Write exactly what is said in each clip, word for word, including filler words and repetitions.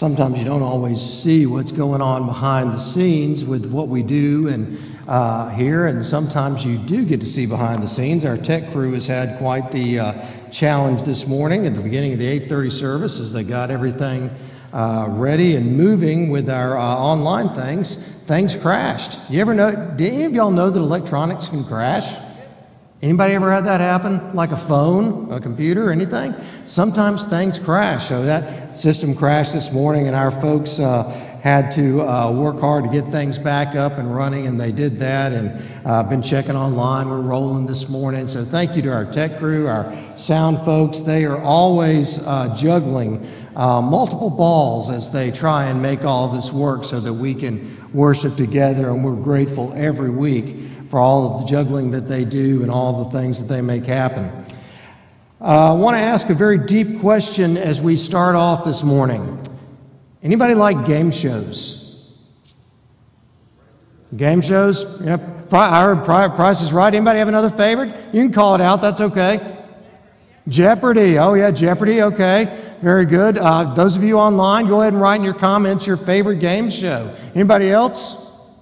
sometimes you don't always see what's going on behind the scenes with what we do and uh, here, and sometimes you do get to see behind the scenes. Our tech crew has had quite the uh, challenge this morning at the beginning of the eight thirty service as they got everything uh, ready and moving with our uh, online things. Things crashed. You ever know? Did any of y'all know that electronics can crash? Anybody ever had that happen? Like a phone, a computer, anything? Sometimes things crash. So that system crashed this morning, and our folks uh, had to uh, work hard to get things back up and running, and they did that. And uh, been checking online. We're rolling this morning. So thank you to our tech crew, our sound folks. They are always uh, juggling uh, multiple balls as they try and make all of this work so that we can worship together, and we're grateful every week for all of the juggling that they do and all of the things that they make happen. Uh, I want to ask a very deep question as we start off this morning. Anybody like game shows? Game shows? Yep. I heard Price is Right. Anybody have another favorite? You can call it out. That's okay. Jeopardy. Oh, yeah, Jeopardy. Okay. Very good. Uh, those of you online, go ahead and write in your comments your favorite game show. Anybody else?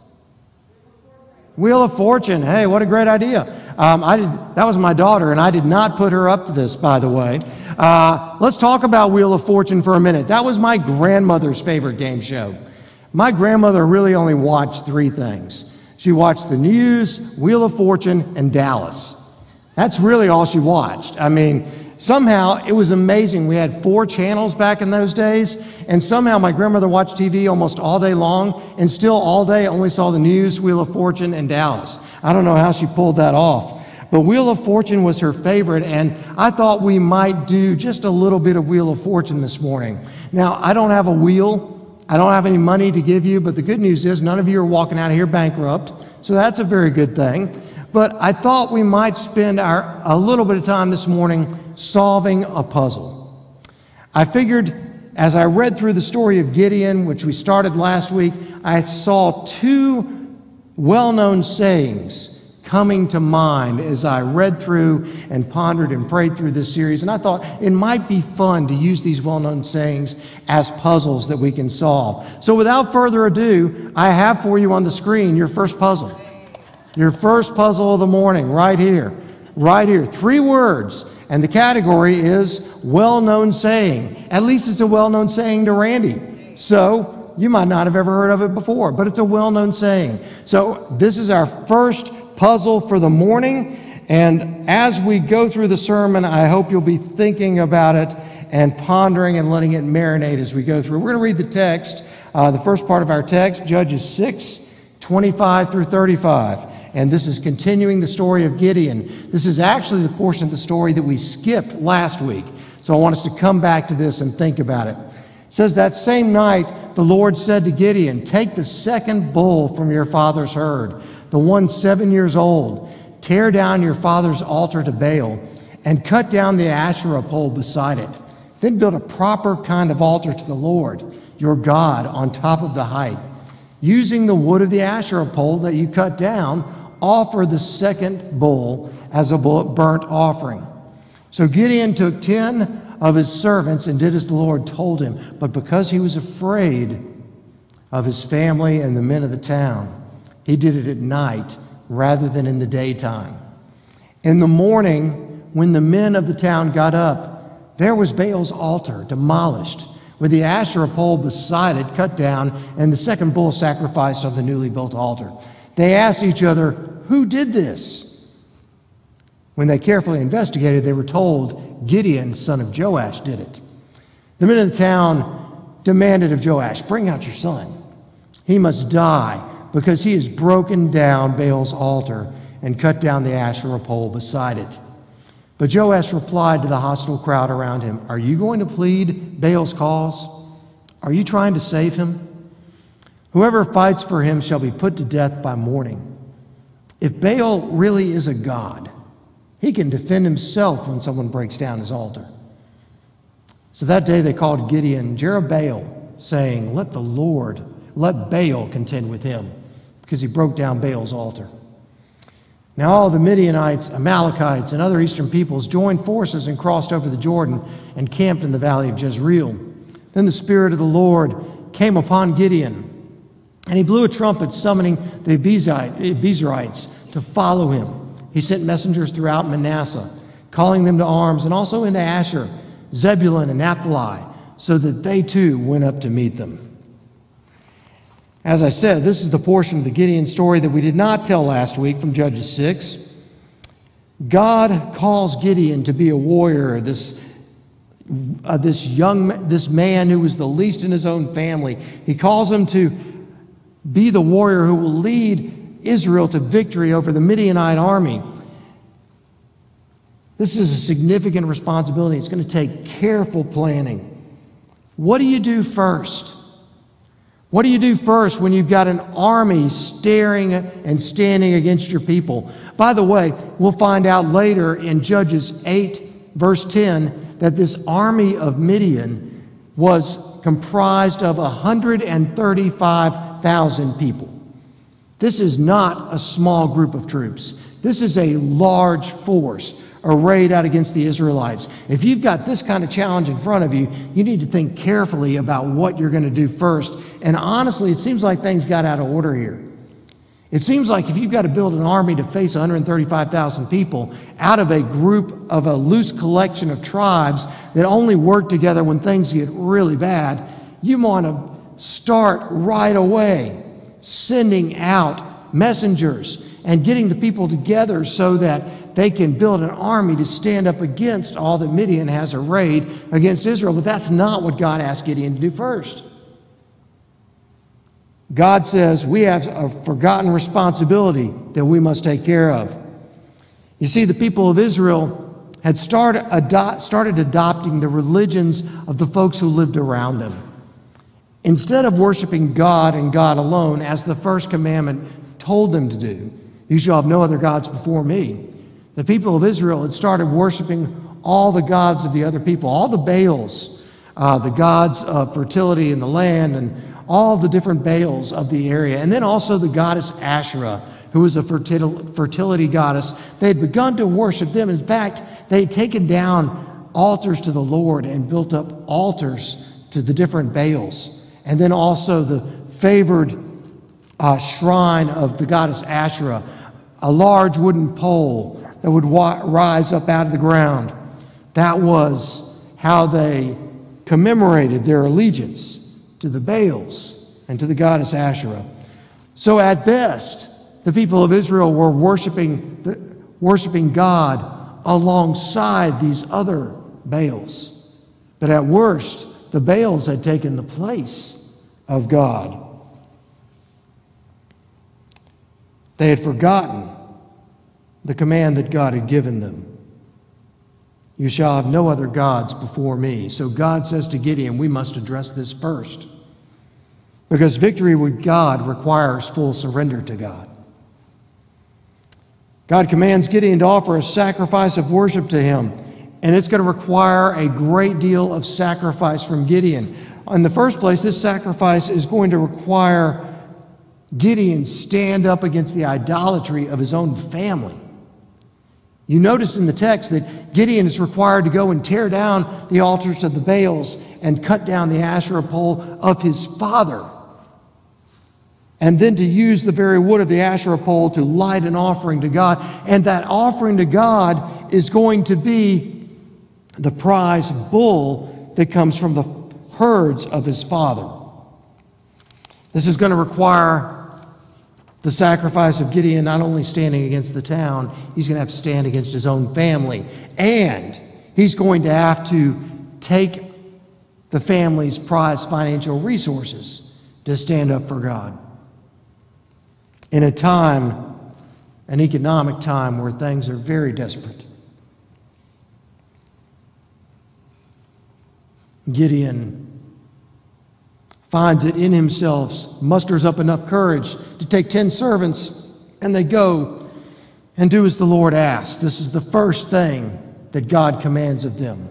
Wheel of Fortune. Hey, what a great idea. Um, I did, that was my daughter, and I did not put her up to this, by the way. Uh, let's talk about Wheel of Fortune for a minute. That was my grandmother's favorite game show. My grandmother really only watched three things. She watched the news, Wheel of Fortune, and Dallas. That's really all she watched. I mean, somehow it was amazing. We had four channels back in those days, and somehow my grandmother watched T V almost all day long, and still all day only saw the news, Wheel of Fortune, and Dallas. I don't know how she pulled that off. But Wheel of Fortune was her favorite, and I thought we might do just a little bit of Wheel of Fortune this morning. Now, I don't have a wheel. I don't have any money to give you, but the good news is none of you are walking out of here bankrupt, so that's a very good thing. But I thought we might spend our a little bit of time this morning solving a puzzle. I figured as I read through the story of Gideon, which we started last week, I saw two well-known sayings coming to mind as I read through and pondered and prayed through this series. And I thought it might be fun to use these well-known sayings as puzzles that we can solve. So without further ado, I have for you on the screen your first puzzle. Your first puzzle of the morning, right here. Right here. Three words. And the category is well-known saying. At least it's a well-known saying to Randy. So you might not have ever heard of it before, but it's a well-known saying. So this is our first puzzle for the morning. And as we go through the sermon, I hope you'll be thinking about it and pondering and letting it marinate as we go through. We're going to read the text, uh, the first part of our text, Judges six, twenty-five through thirty-five. And this is continuing the story of Gideon. This is actually the portion of the story that we skipped last week. So I want us to come back to this and think about it. It says, that same night, the Lord said to Gideon, take the second bull from your father's herd, the one seven years old. Tear down your father's altar to Baal and cut down the Asherah pole beside it. Then build a proper kind of altar to the Lord, your God, on top of the height. Using the wood of the Asherah pole that you cut down, offer the second bull as a burnt offering. So Gideon took ten of his servants and did as the Lord told him. But because he was afraid of his family and the men of the town, he did it at night rather than in the daytime. In the morning, when the men of the town got up, there was Baal's altar demolished, with the Asherah pole beside it cut down, and the second bull sacrificed on the newly built altar. They asked each other, who did this? When they carefully investigated, they were told Gideon, son of Joash, did it. The men of the town demanded of Joash, bring out your son. He must die because he has broken down Baal's altar and cut down the Asherah pole beside it. But Joash replied to the hostile crowd around him, are you going to plead Baal's cause? Are you trying to save him? Whoever fights for him shall be put to death by morning. If Baal really is a god, he can defend himself when someone breaks down his altar. So that day they called Gideon Jerubbaal, saying, let the Lord, let Baal contend with him, because he broke down Baal's altar. Now all the Midianites, Amalekites, and other eastern peoples joined forces and crossed over the Jordan and camped in the valley of Jezreel. Then the Spirit of the Lord came upon Gideon, and he blew a trumpet summoning the Abiezrites to follow him. He sent messengers throughout Manasseh, calling them to arms, and also into Asher, Zebulun, and Naphtali, so that they too went up to meet them. As I said, this is the portion of the Gideon story that we did not tell last week from Judges six. God calls Gideon to be a warrior, this uh, this young this man who was the least in his own family. He calls him to be the warrior who will lead Israel to victory over the Midianite army. This is a significant responsibility. It's going to take careful planning. What do you do first? What do you do first when you've got an army staring and standing against your people? By the way, we'll find out later in Judges eight, verse ten, that this army of Midian was comprised of one hundred thirty-five thousand people. This is not a small group of troops. This is a large force arrayed out against the Israelites. If you've got this kind of challenge in front of you, you need to think carefully about what you're going to do first. And honestly, it seems like things got out of order here. It seems like if you've got to build an army to face one hundred thirty-five thousand people out of a group of a loose collection of tribes that only work together when things get really bad, you want to start right away sending out messengers and getting the people together so that they can build an army to stand up against all that Midian has arrayed against Israel. But that's not what God asked Gideon to do first. God says we have a forgotten responsibility that we must take care of. You see, the people of Israel had started, ado- started adopting the religions of the folks who lived around them. Instead of worshiping God and God alone, as the first commandment told them to do, you shall have no other gods before me. The people of Israel had started worshiping all the gods of the other people, all the Baals, uh, the gods of fertility in the land, and all the different Baals of the area. And then also the goddess Asherah, who was a fertil- fertility goddess. They had begun to worship them. In fact, they had taken down altars to the Lord and built up altars to the different Baals. And then also the favored uh, shrine of the goddess Asherah, a large wooden pole that would wa- rise up out of the ground. That was how they commemorated their allegiance to the Baals and to the goddess Asherah. So at best, the people of Israel were worshiping the, worshiping God alongside these other Baals. But at worst, the Baals had taken the place of God. They had forgotten the command that God had given them. You shall have no other gods before me. So God says to Gideon, we must address this first. Because victory with God requires full surrender to God. God commands Gideon to offer a sacrifice of worship to him. And it's going to require a great deal of sacrifice from Gideon. In the first place, this sacrifice is going to require Gideon stand up against the idolatry of his own family. You noticed in the text that Gideon is required to go and tear down the altars of the Baals and cut down the Asherah pole of his father. And then to use the very wood of the Asherah pole to light an offering to God. And that offering to God is going to be the prize bull that comes from the herds of his father. This is going to require the sacrifice of Gideon not only standing against the town, he's going to have to stand against his own family. And he's going to have to take the family's prized financial resources to stand up for God. In a time, an economic time where things are very desperate. Gideon finds it in himself, musters up enough courage to take ten servants, and they go and do as the Lord asks. This is the first thing that God commands of them.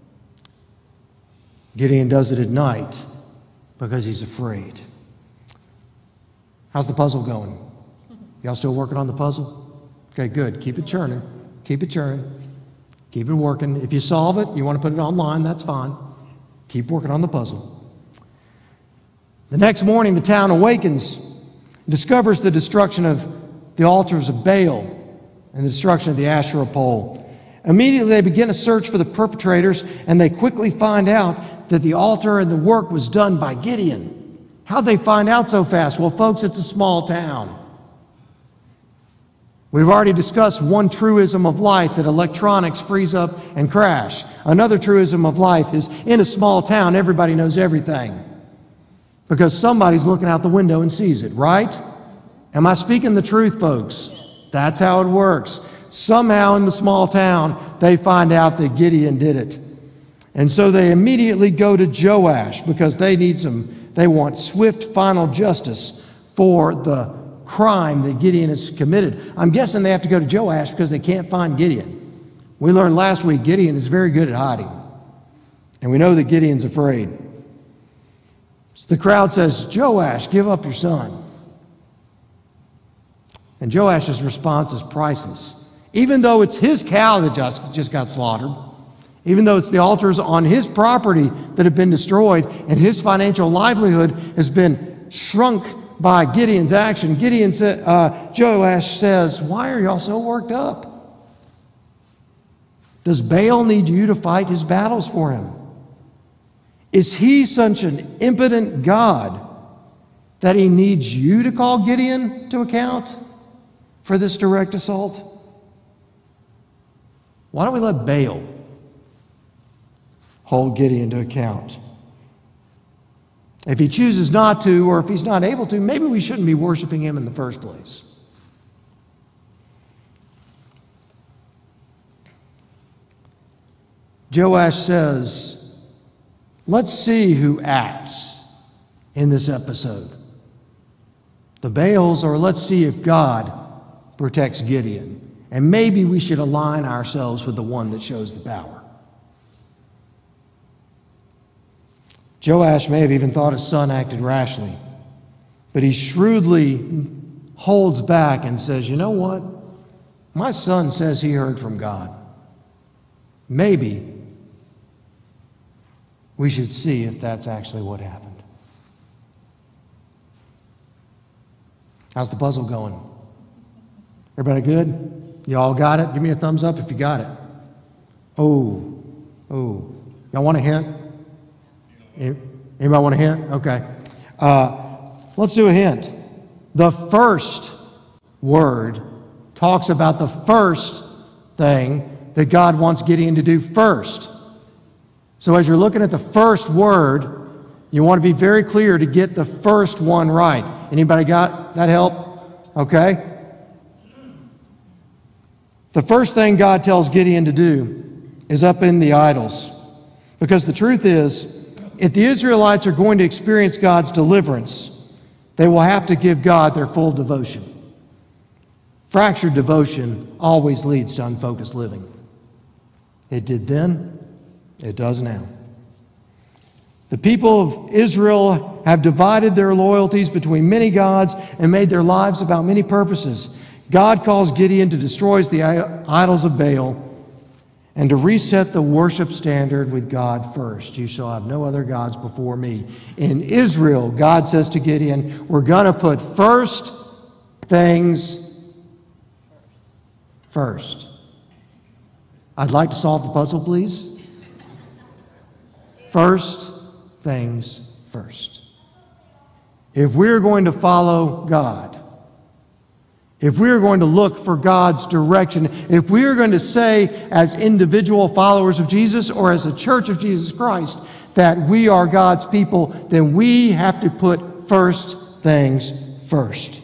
Gideon does it at night because he's afraid. How's the puzzle going? Y'all still working on the puzzle? Okay, good. Keep it churning. Keep it churning. Keep it working. If you solve it, you want to put it online, that's fine. Keep working on the puzzle. The next morning, the town awakens, discovers the destruction of the altars of Baal and the destruction of the Asherah pole. Immediately, they begin a search for the perpetrators, and they quickly find out that the altar and the work was done by Gideon. How'd they find out so fast? Well, folks, it's a small town. We've already discussed one truism of life, that electronics freeze up and crash. Another truism of life is, in a small town, everybody knows everything, because somebody's looking out the window and sees it, right? Am I speaking the truth, folks? That's how it works. Somehow in the small town, they find out that Gideon did it. And so they immediately go to Joash, because they need some, they want swift final justice for the crime that Gideon has committed. I'm guessing they have to go to Joash because they can't find Gideon. We learned last week Gideon is very good at hiding. And we know that Gideon's afraid. So the crowd says, Joash, give up your son. And Joash's response is priceless. Even though it's his cow that just, just got slaughtered, even though it's the altars on his property that have been destroyed, and his financial livelihood has been shrunk by Gideon's action, Gideon sa- uh, Joash says, why are y'all so worked up? Does Baal need you to fight his battles for him? Is he such an impotent God that he needs you to call Gideon to account for this direct assault? Why don't we let Baal hold Gideon to account? If he chooses not to, or if he's not able to, maybe we shouldn't be worshiping him in the first place. Joash says, let's see who acts in this episode. The Baals, or let's see if God protects Gideon. And maybe we should align ourselves with the one that shows the power. Joash may have even thought his son acted rashly, but he shrewdly holds back and says, you know what? My son says he heard from God. Maybe we should see if that's actually what happened. How's the puzzle going? Everybody good? You all got it? Give me a thumbs up if you got it. Oh, oh. Y'all want a hint? Anybody want a hint? Okay. Uh, let's do a hint. The first word talks about the first thing that God wants Gideon to do first. So as you're looking at the first word, you want to be very clear to get the first one right. Anybody got that help? Okay. The first thing God tells Gideon to do is upend the idols. Because the truth is, if the Israelites are going to experience God's deliverance, they will have to give God their full devotion. Fractured devotion always leads to unfocused living. It did then, it does now. The people of Israel have divided their loyalties between many gods and made their lives about many purposes. God calls Gideon to destroy the idols of Baal and to reset the worship standard with God first. You shall have no other gods before me. In Israel, God says to Gideon, we're going to put first things first. I'd like to solve the puzzle, please. First things first. If we're going to follow God, if we're going to look for God's direction, if we're going to say as individual followers of Jesus or as a church of Jesus Christ that we are God's people, then we have to put first things first.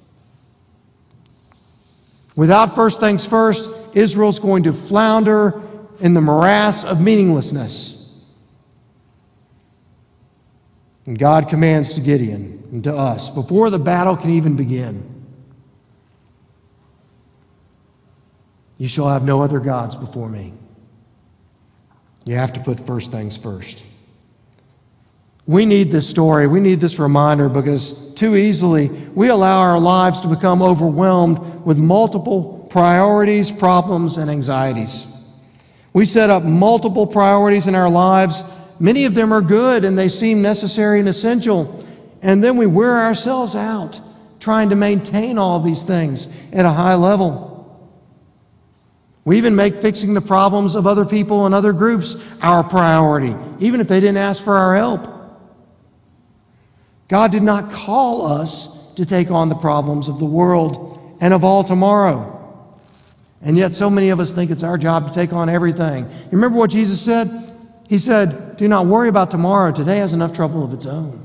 Without first things first, Israel's going to flounder in the morass of meaninglessness. And God commands to Gideon and to us, before the battle can even begin, you shall have no other gods before me. You have to put first things first. We need this story. We need this reminder because too easily we allow our lives to become overwhelmed with multiple priorities, problems, and anxieties. We set up multiple priorities in our lives. Many of them are good and they seem necessary and essential. And then we wear ourselves out trying to maintain all these things at a high level. We even make fixing the problems of other people and other groups our priority, even if they didn't ask for our help. God did not call us to take on the problems of the world and of all tomorrow. And yet so many of us think it's our job to take on everything. You remember what Jesus said? He said, do not worry about tomorrow. Today has enough trouble of its own.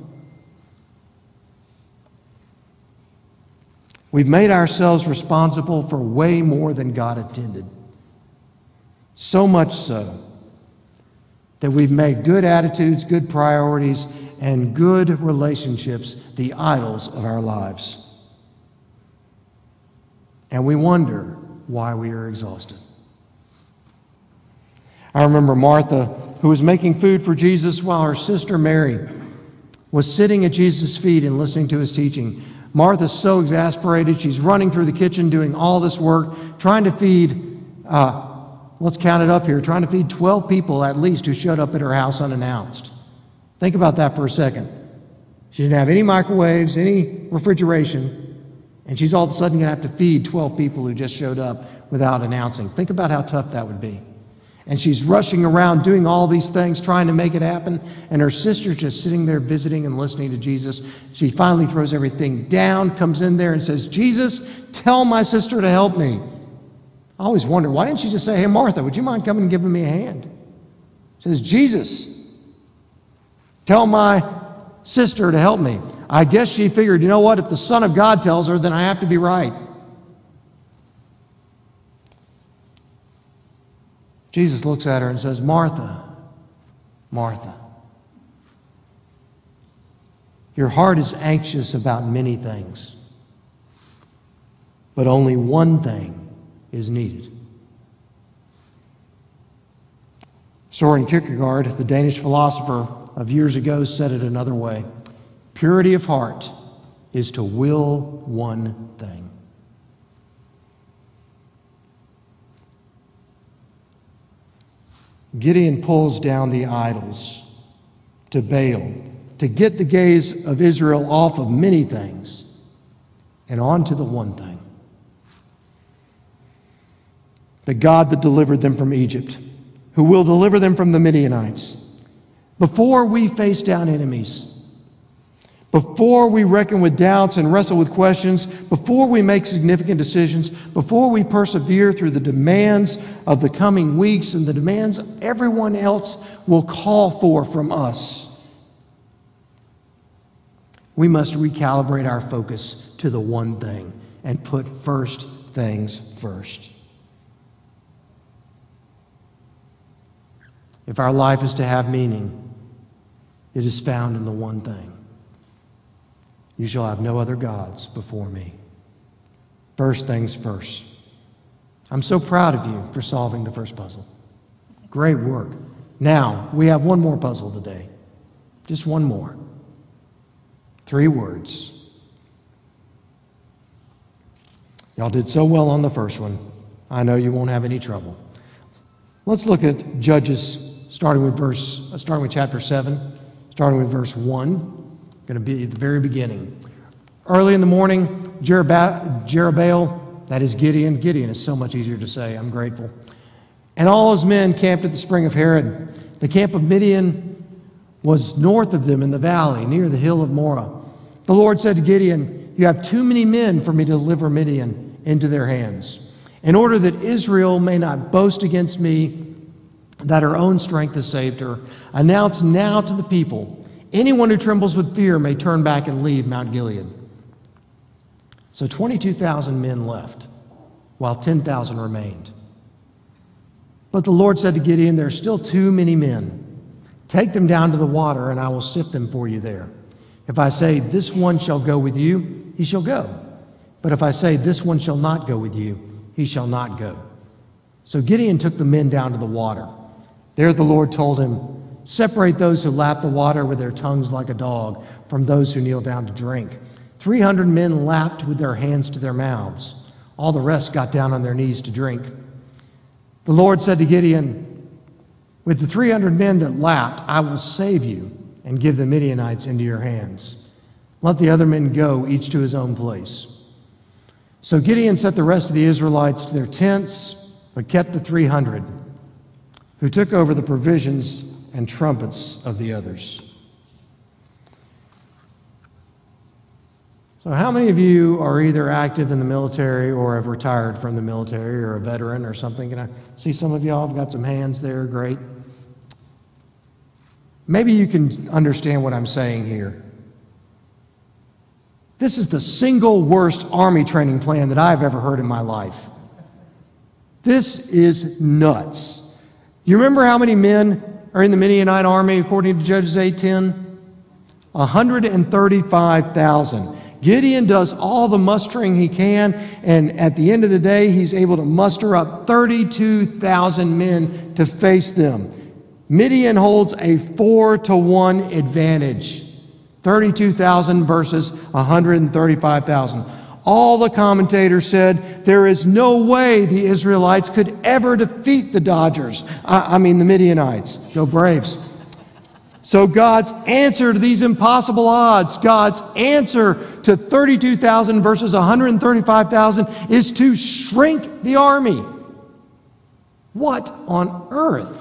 We've made ourselves responsible for way more than God intended. So much so that we've made good attitudes, good priorities, and good relationships the idols of our lives. And we wonder why we are exhausted. I remember Martha, who was making food for Jesus while her sister Mary was sitting at Jesus' feet and listening to his teaching. Martha's so exasperated, she's running through the kitchen doing all this work, trying to feed, uh, let's count it up here, trying to feed twelve people at least who showed up at her house unannounced. Think about that for a second. She didn't have any microwaves, any refrigeration, and she's all of a sudden going to have to feed twelve people who just showed up without announcing. Think about how tough that would be. And she's rushing around doing all these things, trying to make it happen, and her sister's just sitting there visiting and listening to Jesus. She finally throws everything down, comes in there and says, Jesus, tell my sister to help me. I always wonder, why didn't she just say, hey, Martha, would you mind coming and giving me a hand? She says, Jesus, tell my sister to help me. I guess she figured, you know what, if the Son of God tells her, then I have to be right. Jesus looks at her and says, Martha, Martha, your heart is anxious about many things, but only one thing is needed. Søren Kierkegaard, the Danish philosopher of years ago, said it another way. Purity of heart is to will one thing. Gideon pulls down the idols to Baal, to get the gaze of Israel off of many things and onto the one thing. The God that delivered them from Egypt, who will deliver them from the Midianites. Before we face down enemies, before we reckon with doubts and wrestle with questions, before we make significant decisions, before we persevere through the demands of the coming weeks and the demands everyone else will call for from us, we must recalibrate our focus to the one thing and put first things first. If our life is to have meaning, it is found in the one thing. You shall have no other gods before me. First things first. I'm so proud of you for solving the first puzzle. Great work. Now, we have one more puzzle today. Just one more. Three words. Y'all did so well on the first one. I know you won't have any trouble. Let's look at Judges, starting with verse, uh, starting with chapter seven, starting with verse one. Going to be at the very beginning. Early in the morning, Jerubba- Jerubbaal, that is Gideon. Gideon is so much easier to say. I'm grateful. And all his men camped at the spring of Harod. The camp of Midian was north of them in the valley, near the hill of Moreh. The Lord said to Gideon, you have too many men for me to deliver Midian into their hands. In order that Israel may not boast against me that her own strength has saved her, announce now to the people, anyone who trembles with fear may turn back and leave Mount Gilead. So twenty-two thousand men left, while ten thousand remained. But the Lord said to Gideon, there are still too many men. Take them down to the water, and I will sift them for you there. If I say, this one shall go with you, he shall go. But if I say, this one shall not go with you, he shall not go. So Gideon took the men down to the water. There the Lord told him, separate those who lap the water with their tongues like a dog from those who kneel down to drink. Three hundred men lapped with their hands to their mouths. All the rest got down on their knees to drink. The Lord said to Gideon, with the three hundred men that lapped, I will save you and give the Midianites into your hands. Let the other men go, each to his own place. So Gideon set the rest of the Israelites to their tents, but kept the three hundred, who took over the provisions and trumpets of the others. So how many of you are either active in the military or have retired from the military or a veteran or something? Can I see some of y'all have got some hands there? Great. Maybe you can understand what I'm saying here. This is the single worst army training plan that I've ever heard in my life. This is nuts. You remember how many men are in the Midianite army according to Judges eight ten? one hundred thirty-five thousand. Gideon does all the mustering he can, and at the end of the day, he's able to muster up thirty-two thousand men to face them. Midian holds a four to one advantage. thirty-two thousand versus one hundred thirty-five thousand. All the commentators said there is no way the Israelites could ever defeat the Dodgers. I, I mean the Midianites. Go Braves. So God's answer to these impossible odds, God's answer to thirty-two thousand versus one hundred thirty-five thousand is to shrink the army. What on earth?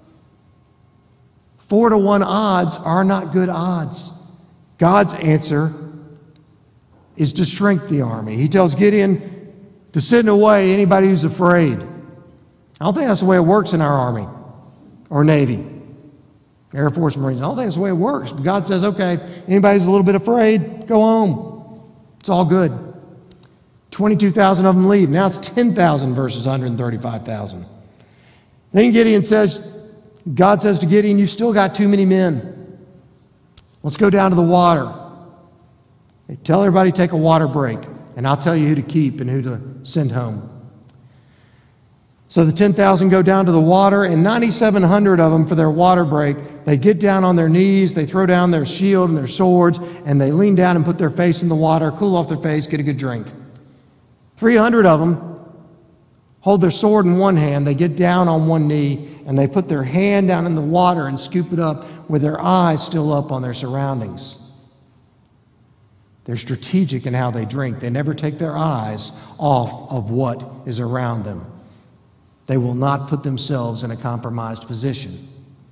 Four to one odds are not good odds. God's answer is to shrink the army. He tells Gideon to send away anybody who's afraid. I don't think that's the way it works in our army or Navy, Air Force, Marines. I don't think that's the way it works. But God says, okay, anybody who's a little bit afraid, go home. It's all good. twenty-two thousand of them leave. Now it's ten thousand versus one hundred thirty-five thousand. Then Gideon says, God says to Gideon, you've still got too many men. Let's go down to the water. Hey, tell everybody to take a water break, and I'll tell you who to keep and who to send home. So the ten thousand go down to the water, and nine thousand seven hundred of them for their water break, they get down on their knees, they throw down their shield and their swords, and they lean down and put their face in the water, cool off their face, get a good drink. three hundred of them hold their sword in one hand, they get down on one knee, and they put their hand down in the water and scoop it up with their eyes still up on their surroundings. They're strategic in how they drink. They never take their eyes off of what is around them. They will not put themselves in a compromised position.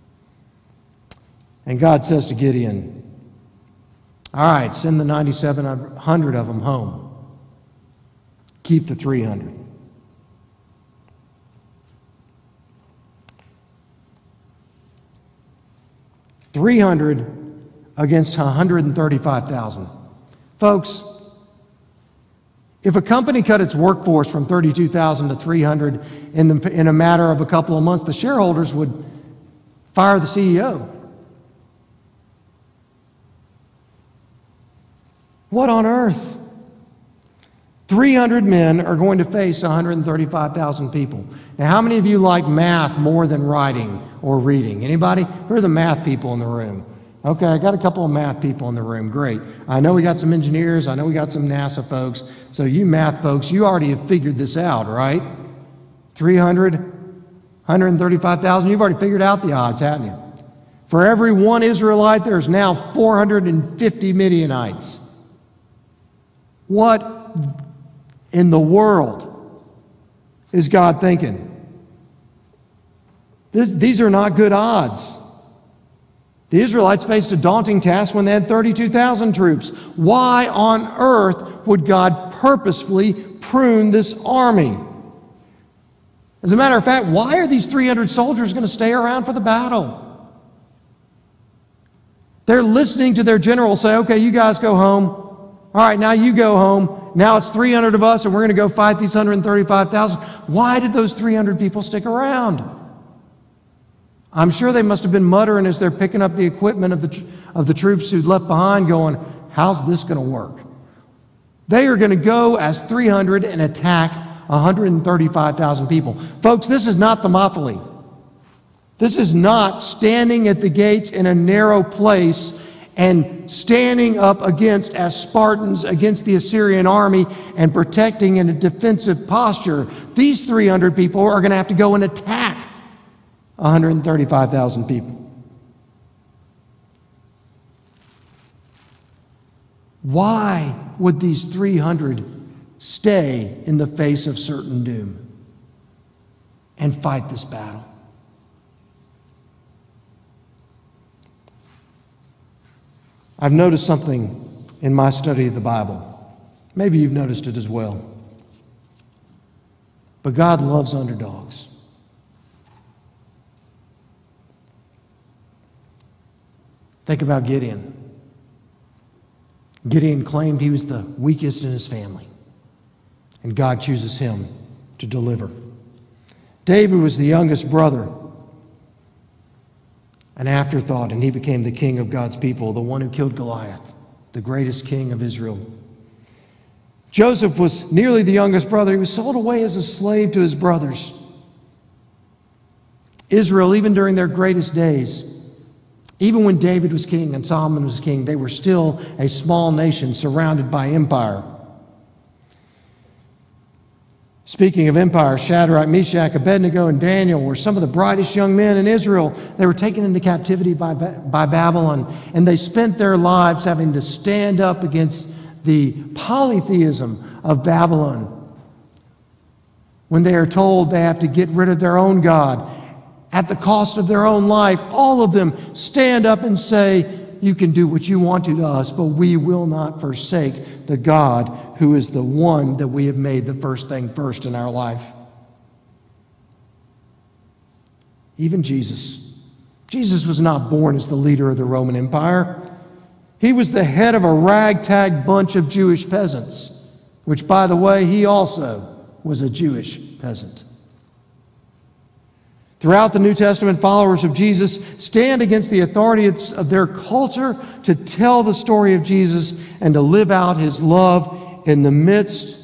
And God says to Gideon, all right, send the nine thousand seven hundred of them home. Keep the three hundred. three hundred against one hundred thirty-five thousand. Folks, if a company cut its workforce from thirty-two thousand to three hundred in, the, in a matter of a couple of months, the shareholders would fire the C E O. What on earth? three hundred men are going to face one hundred thirty-five thousand people. Now, how many of you like math more than writing or reading? Anybody? Who are the math people in the room? Okay, I got a couple of math people in the room. Great. I know we got some engineers. I know we got some NASA folks. So you math folks, you already have figured this out, right? three hundred, one hundred thirty-five thousand. You've already figured out the odds, haven't you? For every one Israelite, there's now four hundred fifty Midianites. What in the world is God thinking? This, these are not good odds. The Israelites faced a daunting task when they had thirty-two thousand troops. Why on earth would God purposefully prune this army? As a matter of fact, why are these three hundred soldiers going to stay around for the battle? They're listening to their general say, okay, you guys go home. All right, now you go home. Now it's three hundred of us, and we're going to go fight these one hundred thirty-five thousand. Why did those three hundred people stick around? I'm sure they must have been muttering as they're picking up the equipment of the of the troops who'd left behind, going, how's this going to work? They are going to go as three hundred and attack one hundred thirty-five thousand people. Folks, this is not Thermopylae. This is not standing at the gates in a narrow place and standing up against, as Spartans, against the Assyrian army and protecting in a defensive posture. These three hundred people are going to have to go and attack one hundred thirty-five thousand people. Why would these three hundred stay in the face of certain doom and fight this battle? I've noticed something in my study of the Bible. Maybe you've noticed it as well. But God loves underdogs. Think about Gideon. Gideon claimed he was the weakest in his family, and God chooses him to deliver. David was the youngest brother, an afterthought, and he became the king of God's people, the one who killed Goliath, the greatest king of Israel. Joseph was nearly the youngest brother. He was sold away as a slave to his brothers. Israel, even during their greatest days, even when David was king and Solomon was king, they were still a small nation surrounded by empire. Speaking of empire, Shadrach, Meshach, Abednego, and Daniel were some of the brightest young men in Israel. They were taken into captivity by, by Babylon, and they spent their lives having to stand up against the polytheism of Babylon. When they are told they have to get rid of their own God at the cost of their own life, all of them stand up and say, you can do what you want to to us, but we will not forsake the God who is the one that we have made the first thing first in our life. Even Jesus. Jesus was not born as the leader of the Roman Empire. He was the head of a ragtag bunch of Jewish peasants, which, by the way, he also was a Jewish peasant. Throughout the New Testament, followers of Jesus stand against the authority of their culture to tell the story of Jesus and to live out his love in the midst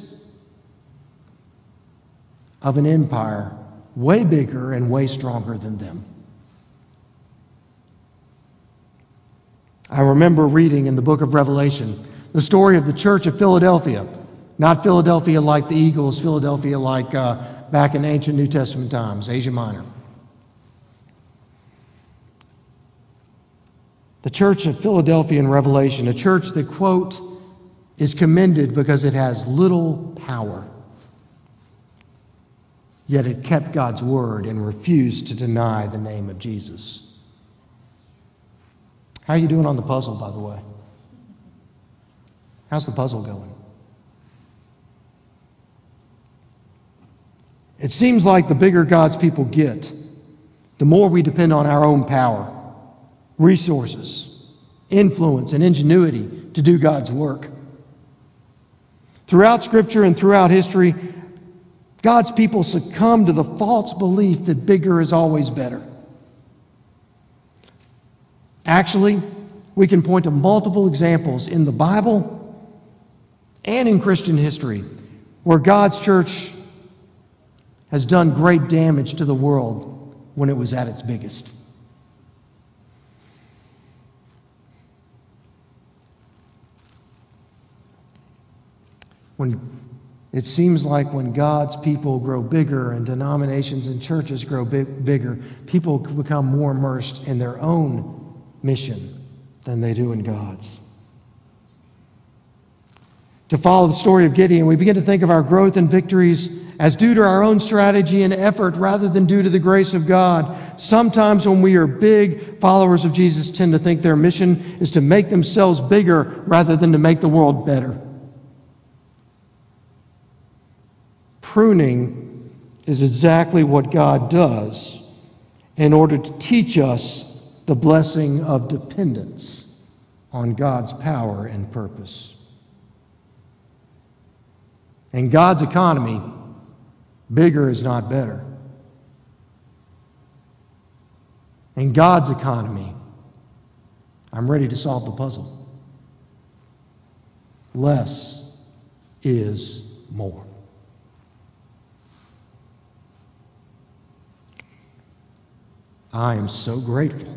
of an empire way bigger and way stronger than them. I remember reading in the book of Revelation the story of the church of Philadelphia. Not Philadelphia like the Eagles, Philadelphia like uh, back in ancient New Testament times, Asia Minor. The church of Philadelphia in Revelation, a church that, quote, is commended because it has little power. Yet it kept God's word and refused to deny the name of Jesus. How are you doing on the puzzle, by the way? How's the puzzle going? It seems like the bigger God's people get, the more we depend on our own power, resources, influence, and ingenuity to do God's work. Throughout Scripture and throughout history, God's people succumb to the false belief that bigger is always better. Actually, we can point to multiple examples in the Bible and in Christian history where God's church has done great damage to the world when it was at its biggest. When it seems like when God's people grow bigger and denominations and churches grow big, bigger, people become more immersed in their own mission than they do in God's. To follow the story of Gideon, we begin to think of our growth and victories as due to our own strategy and effort rather than due to the grace of God. Sometimes when we are big followers of Jesus tend to think their mission is to make themselves bigger rather than to make the world better. Pruning is exactly what God does in order to teach us the blessing of dependence on God's power and purpose. In God's economy, bigger is not better. In God's economy, I'm ready to solve the puzzle. Less is more. I am so grateful.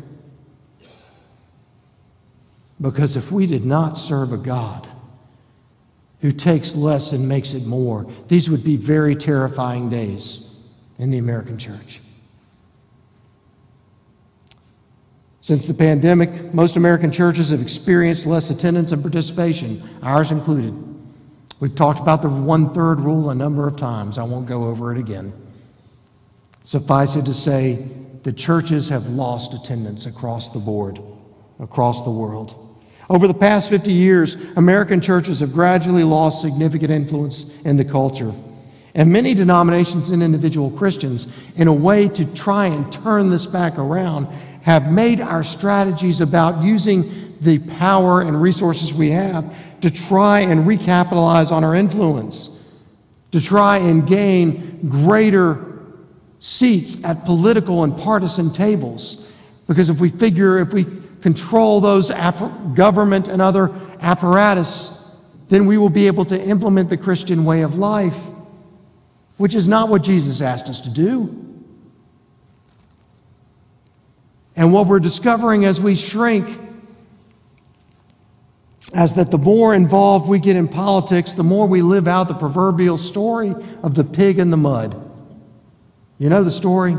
Because if we did not serve a God who takes less and makes it more, these would be very terrifying days in the American church. Since the pandemic, most American churches have experienced less attendance and participation, ours included. We've talked about the one-third rule a number of times. I won't go over it again. Suffice it to say, the churches have lost attendance across the board, across the world. Over the past fifty years, American churches have gradually lost significant influence in the culture. And many denominations and individual Christians, in a way to try and turn this back around, have made our strategies about using the power and resources we have to try and recapitalize on our influence, to try and gain greater seats at political and partisan tables. Because if we figure, if we control those app- government and other apparatus, then we will be able to implement the Christian way of life, which is not what Jesus asked us to do. And what we're discovering as we shrink is that the more involved we get in politics, the more we live out the proverbial story of the pig in the mud. You know the story?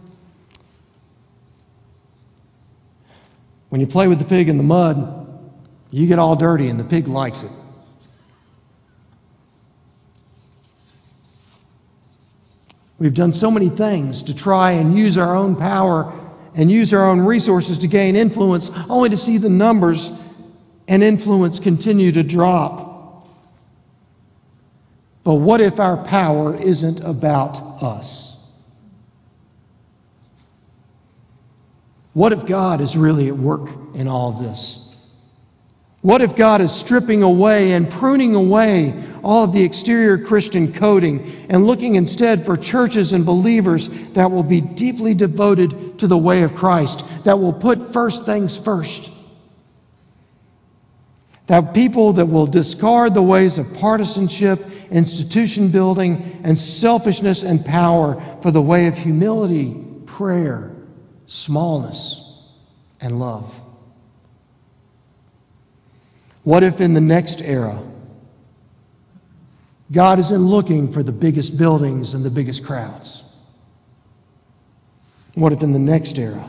When you play with the pig in the mud, you get all dirty and the pig likes it. We've done so many things to try and use our own power and use our own resources to gain influence, only to see the numbers and influence continue to drop. But what if our power isn't about us? What if God is really at work in all of this? What if God is stripping away and pruning away all of the exterior Christian coating and looking instead for churches and believers that will be deeply devoted to the way of Christ, that will put first things first? That people that will discard the ways of partisanship, institution building, and selfishness and power for the way of humility, prayer, smallness, and love. What if in the next era, God isn't looking for the biggest buildings and the biggest crowds? What if in the next era,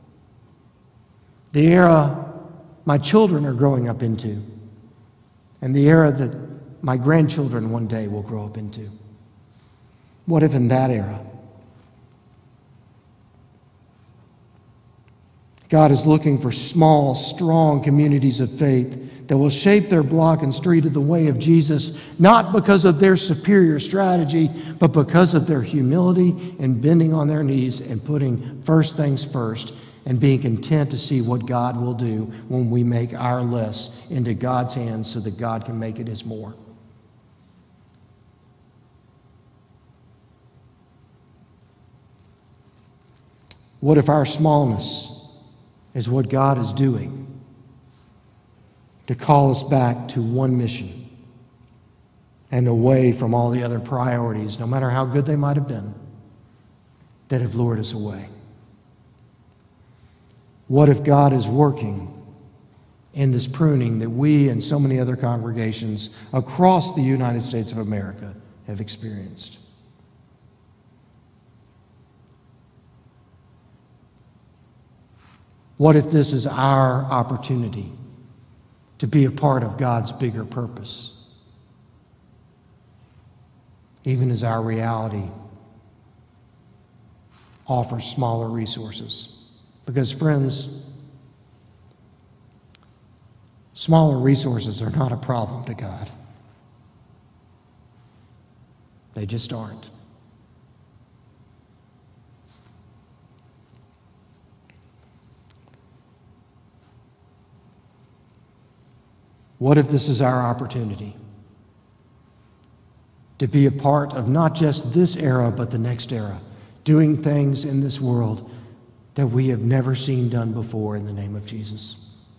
the era my children are growing up into, and the era that my grandchildren one day will grow up into? What if in that era, God is looking for small, strong communities of faith that will shape their block and street of the way of Jesus, not because of their superior strategy, but because of their humility and bending on their knees and putting first things first and being content to see what God will do when we make our less into God's hands so that God can make it His more. What if our smallness is what God is doing to call us back to one mission and away from all the other priorities, no matter how good they might have been, that have lured us away? What if God is working in this pruning that we and so many other congregations across the United States of America have experienced? What if this is our opportunity to be a part of God's bigger purpose, even as our reality offers smaller resources? Because, friends, smaller resources are not a problem to God. They just aren't. What if this is our opportunity to be a part of not just this era, but the next era, doing things in this world that we have never seen done before in the name of Jesus?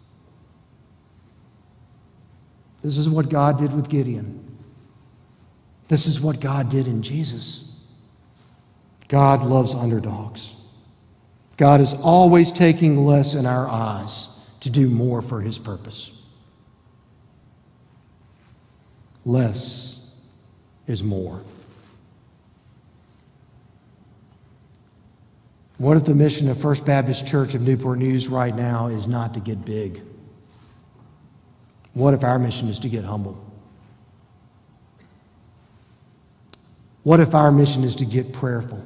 This is what God did with Gideon. This is what God did in Jesus. God loves underdogs. God is always taking less in our eyes to do more for His purpose. Less is more. What if the mission of First Baptist Church of Newport News right now is not to get big? What if our mission is to get humble? What if our mission is to get prayerful?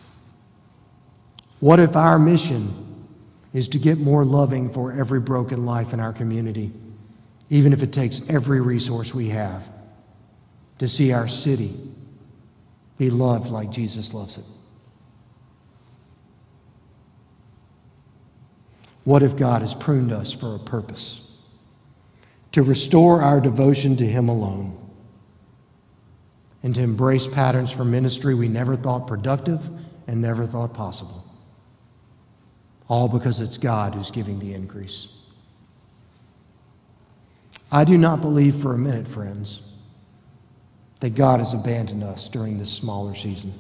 What if our mission is to get more loving for every broken life in our community, even if it takes every resource we have to see our city be loved like Jesus loves it? What if God has pruned us for a purpose? To restore our devotion to Him alone, and to embrace patterns for ministry we never thought productive and never thought possible. All because it's God who's giving the increase. I do not believe for a minute, friends, that God has abandoned us during this smaller season.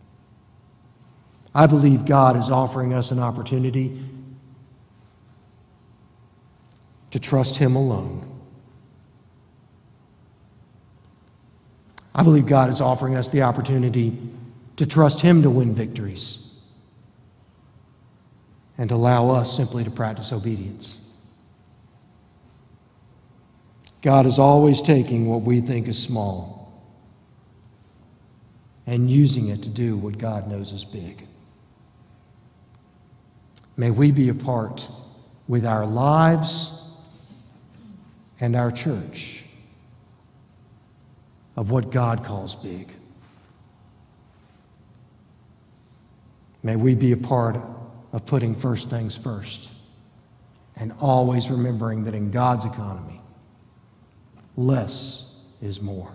I believe God is offering us an opportunity to trust Him alone. I believe God is offering us the opportunity to trust Him to win victories and to allow us simply to practice obedience. God is always taking what we think is small and using it to do what God knows is big. May we be a part with our lives and our church of what God calls big. May we be a part of putting first things first and always remembering that in God's economy, less is more.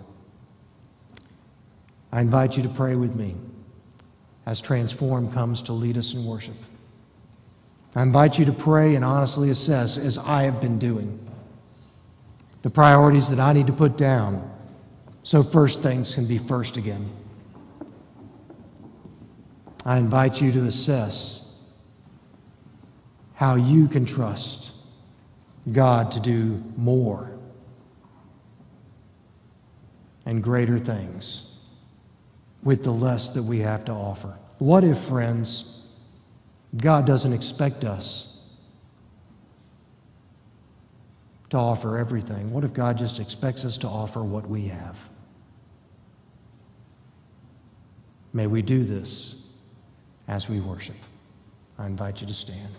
I invite you to pray with me as Transform comes to lead us in worship. I invite you to pray and honestly assess, as I have been doing, the priorities that I need to put down so first things can be first again. I invite you to assess how you can trust God to do more and greater things with the less that we have to offer. What if, friends, God doesn't expect us to offer everything? What if God just expects us to offer what we have? May we do this as we worship. I invite you to stand.